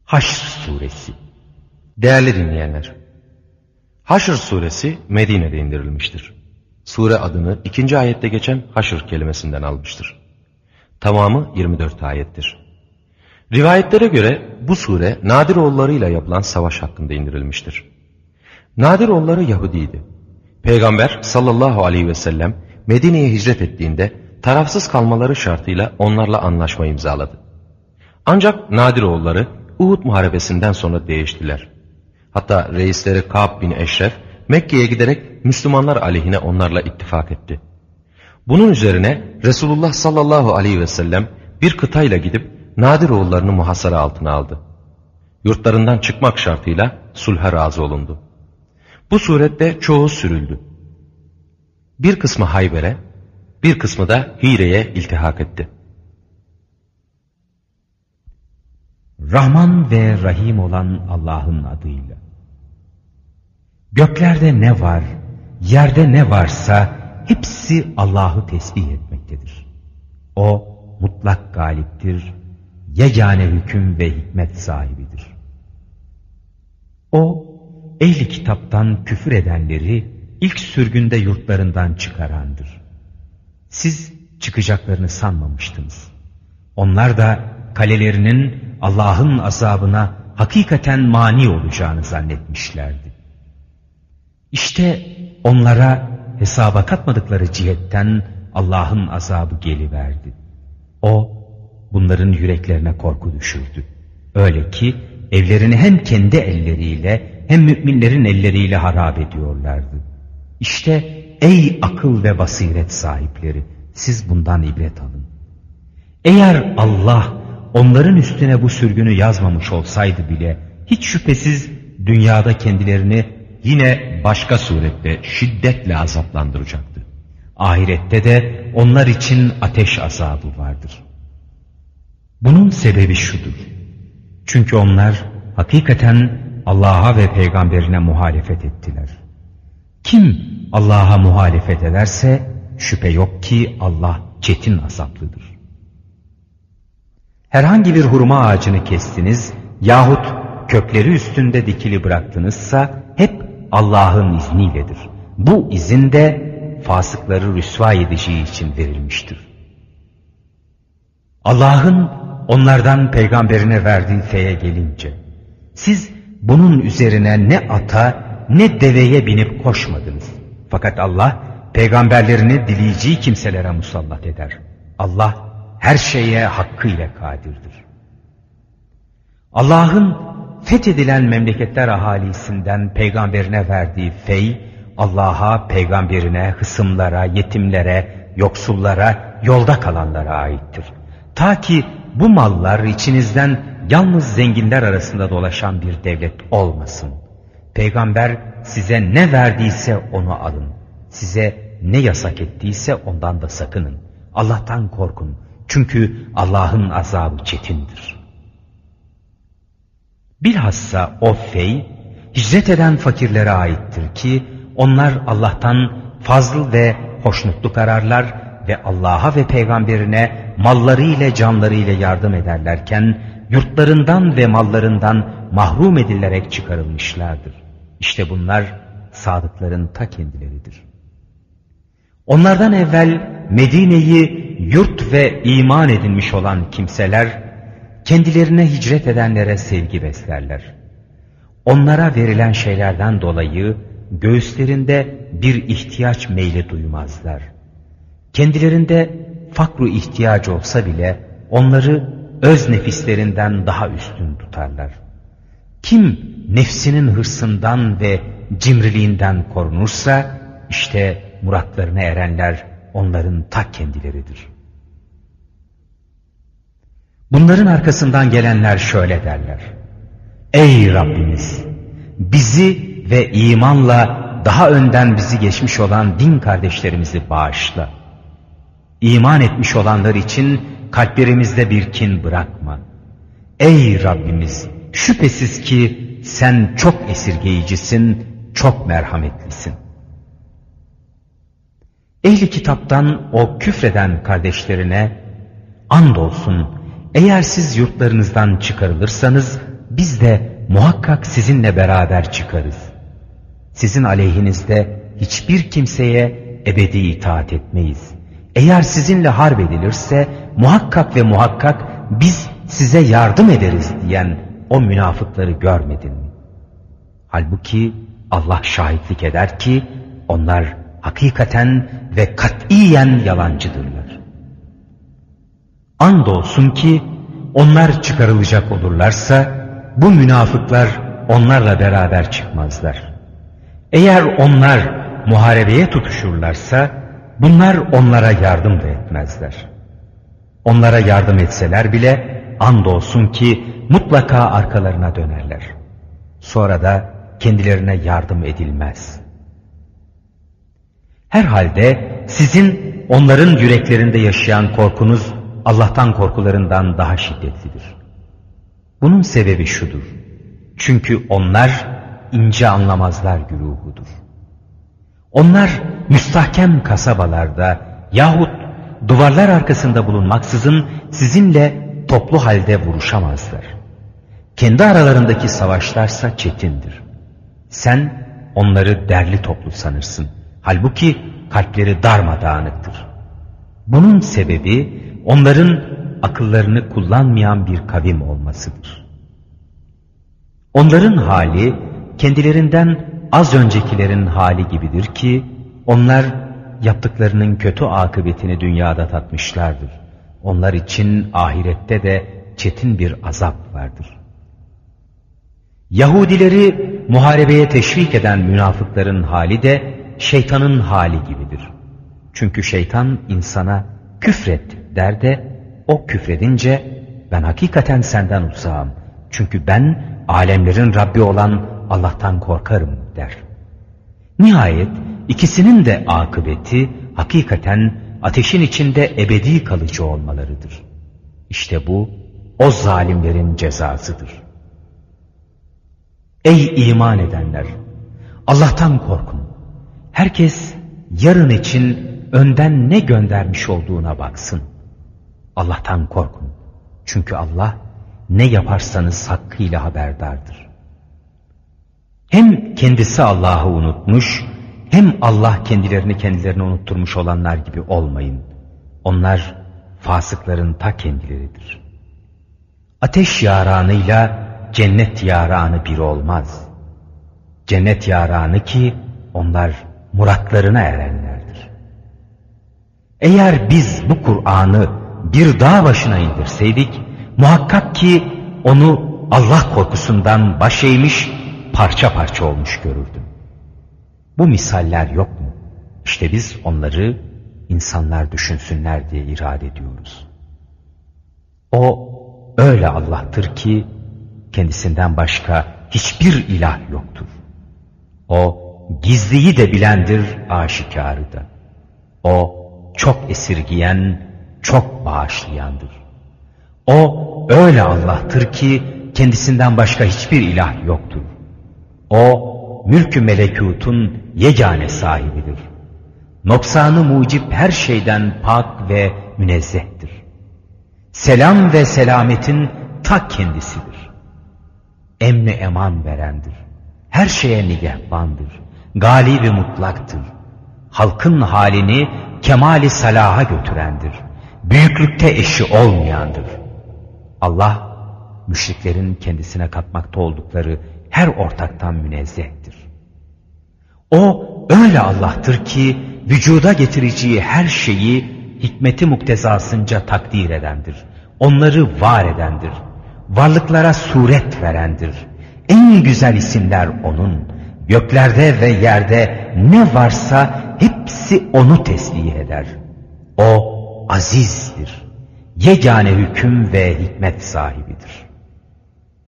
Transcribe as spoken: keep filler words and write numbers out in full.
Haşr Suresi. Değerli dinleyenler, Haşr Suresi Medine'de indirilmiştir. Sure adını ikinci ayette geçen haşr kelimesinden almıştır. Tamamı yirmi dört ayettir. Rivayetlere göre bu sure Nadiroğullarıyla yapılan savaş hakkında indirilmiştir. Nadiroğulları Yahudiydi. Peygamber sallallahu aleyhi ve sellem Medine'ye hicret ettiğinde tarafsız kalmaları şartıyla onlarla anlaşma imzaladı. Ancak Nadiroğulları Uhud muharebesinden sonra değiştiler. Hatta reisleri Ka'b bin Eşref Mekke'ye giderek Müslümanlar aleyhine onlarla ittifak etti. Bunun üzerine Resulullah sallallahu aleyhi ve sellem bir kıtayla gidip Nadiroğullarını muhasara altına aldı. Yurtlarından çıkmak şartıyla sulha razı olundu. Bu surette çoğu sürüldü. Bir kısmı Hayber'e, bir kısmı da Hire'ye iltihak etti. Rahman ve Rahim olan Allah'ın adıyla. Göklerde ne var, yerde ne varsa hepsi Allah'ı tesbih etmektedir. O mutlak galiptir, yegane hüküm ve hikmet sahibidir. O, ehli kitaptan küfür edenleri ilk sürgünde yurtlarından çıkarandır. Siz çıkacaklarını sanmamıştınız. Onlar da kalelerinin Allah'ın azabına hakikaten mani olacağını zannetmişlerdi. İşte onlara hesaba katmadıkları cihetten Allah'ın azabı geliverdi. O, bunların yüreklerine korku düşürdü. Öyle ki evlerini hem kendi elleriyle hem müminlerin elleriyle harap ediyorlardı. İşte ey akıl ve basiret sahipleri, siz bundan ibret alın. Eğer Allah onların üstüne bu sürgünü yazmamış olsaydı bile hiç şüphesiz dünyada kendilerini yine başka surette şiddetle azaplandıracaktı. Ahirette de onlar için ateş azabı vardır. Bunun sebebi şudur. Çünkü onlar hakikaten Allah'a ve peygamberine muhalefet ettiler. Kim Allah'a muhalefet ederse şüphe yok ki Allah çetin azaplıdır. Herhangi bir hurma ağacını kestiniz yahut kökleri üstünde dikili bıraktınızsa hep Allah'ın izniyledir. Bu izin de fasıkları rüsva edeceği için verilmiştir. Allah'ın onlardan peygamberine verdiği feye gelince, siz bunun üzerine ne ata ne deveye binip koşmadınız. Fakat Allah peygamberlerini dileyeceği kimselere musallat eder. Allah her şeye hakkıyla kadirdir. Allah'ın fethedilen memleketler ahalisinden peygamberine verdiği fey, Allah'a, peygamberine, hısımlara, yetimlere, yoksullara, yolda kalanlara aittir. Ta ki bu mallar içinizden yalnız zenginler arasında dolaşan bir devlet olmasın. Peygamber size ne verdiyse onu alın. Size ne yasak ettiyse ondan da sakının. Allah'tan korkun. Çünkü Allah'ın azabı çetindir. Bilhassa o fey, hicret eden fakirlere aittir ki, onlar Allah'tan fazl ve hoşnutluk ararlar ve Allah'a ve peygamberine mallarıyla canlarıyla yardım ederlerken, yurtlarından ve mallarından mahrum edilerek çıkarılmışlardır. İşte bunlar sadıkların ta kendileridir. Onlardan evvel Medine'yi yurt ve iman edilmiş olan kimseler, kendilerine hicret edenlere sevgi beslerler. Onlara verilen şeylerden dolayı göğüslerinde bir ihtiyaç meyli duymazlar. Kendilerinde fakru ihtiyaç olsa bile onları öz nefislerinden daha üstün tutarlar. Kim nefsinin hırsından ve cimriliğinden korunursa işte muratlarına erenler onların ta kendileridir. Bunların arkasından gelenler şöyle derler. Ey Rabbimiz! Bizi ve imanla daha önden bizi geçmiş olan din kardeşlerimizi bağışla. İman etmiş olanlar için kalplerimizde bir kin bırakma. Ey Rabbimiz! Şüphesiz ki sen çok esirgeyicisin, çok merhametlisin. Ehli kitaptan o küfreden kardeşlerine andolsun eğer siz yurtlarınızdan çıkarılırsanız biz de muhakkak sizinle beraber çıkarız. Sizin aleyhinizde hiçbir kimseye ebedi itaat etmeyiz. Eğer sizinle harp edilirse muhakkak ve muhakkak biz size yardım ederiz diyen o münafıkları görmedin mi? Halbuki Allah şahitlik eder ki onlar hakikaten ve katiyen yalancıdırlar. Andolsun ki onlar çıkarılacak olurlarsa bu münafıklar onlarla beraber çıkmazlar. Eğer onlar muharebeye tutuşurlarsa bunlar onlara yardım da etmezler. Onlara yardım etseler bile andolsun ki mutlaka arkalarına dönerler. Sonra da kendilerine yardım edilmez. Herhalde sizin onların yüreklerinde yaşayan korkunuz Allah'tan korkularından daha şiddetlidir. Bunun sebebi şudur. Çünkü onlar ince anlamazlar güruhudur. Onlar müstahkem kasabalarda yahut duvarlar arkasında bulunmaksızın sizinle toplu halde vuruşamazlar. Kendi aralarındaki savaşlarsa çetindir. Sen onları derli toplu sanırsın. Halbuki kalpleri darmadağınıktır. Bunun sebebi onların akıllarını kullanmayan bir kavim olmasıdır. Onların hali kendilerinden az öncekilerin hali gibidir ki onlar yaptıklarının kötü akıbetini dünyada tatmışlardır. Onlar için ahirette de çetin bir azap vardır. Yahudileri muharebeye teşvik eden münafıkların hali de şeytanın hali gibidir. Çünkü şeytan insana küfret der de o küfredince ben hakikaten senden uzağım. Çünkü ben alemlerin Rabbi olan Allah'tan korkarım der. Nihayet ikisinin de akıbeti hakikaten ateşin içinde ebedi kalıcı olmalarıdır. İşte bu o zalimlerin cezasıdır. Ey iman edenler! Allah'tan korkun. Herkes yarın için önden ne göndermiş olduğuna baksın. Allah'tan korkun. Çünkü Allah ne yaparsanız hakkıyla haberdardır. Hem kendisi Allah'ı unutmuş, hem Allah kendilerini kendilerine unutturmuş olanlar gibi olmayın. Onlar fasıkların ta kendileridir. Ateş yaranıyla cennet yaranı bir olmaz. Cennet yaranı ki onlar muratlarına erenlerdir. Eğer biz bu Kur'an'ı bir dağ başına indirseydik, muhakkak ki onu Allah korkusundan baş eğmiş, parça parça olmuş görürdüm. Bu misaller yok mu? İşte biz onları insanlar düşünsünler diye irade ediyoruz. O öyle Allah'tır ki kendisinden başka hiçbir ilah yoktur. O gizliyi de bilendir, aşikarı da. O çok esirgiyen, çok bağışlayandır. O öyle Allah'tır ki kendisinden başka hiçbir ilah yoktur. O mülk-ü melekutun yegane sahibidir. Noksanı mucip her şeyden pak ve münezzehtir. Selam ve selametin ta kendisidir. Emni eman verendir. Her şeye nigehbandır. Gali ve mutlaktır. Halkın halini kemali salaha götürendir. Büyüklükte eşi olmayandır. Allah, müşriklerin kendisine katmakta oldukları her ortaktan münezzehtir. O öyle Allah'tır ki vücuda getireceği her şeyi hikmeti muktezasınca takdir edendir. Onları var edendir. Varlıklara suret verendir. En güzel isimler O'nun. Göklerde ve yerde ne varsa hepsi O'nu tesbih eder. O azizdir. Yegane hüküm ve hikmet sahibidir.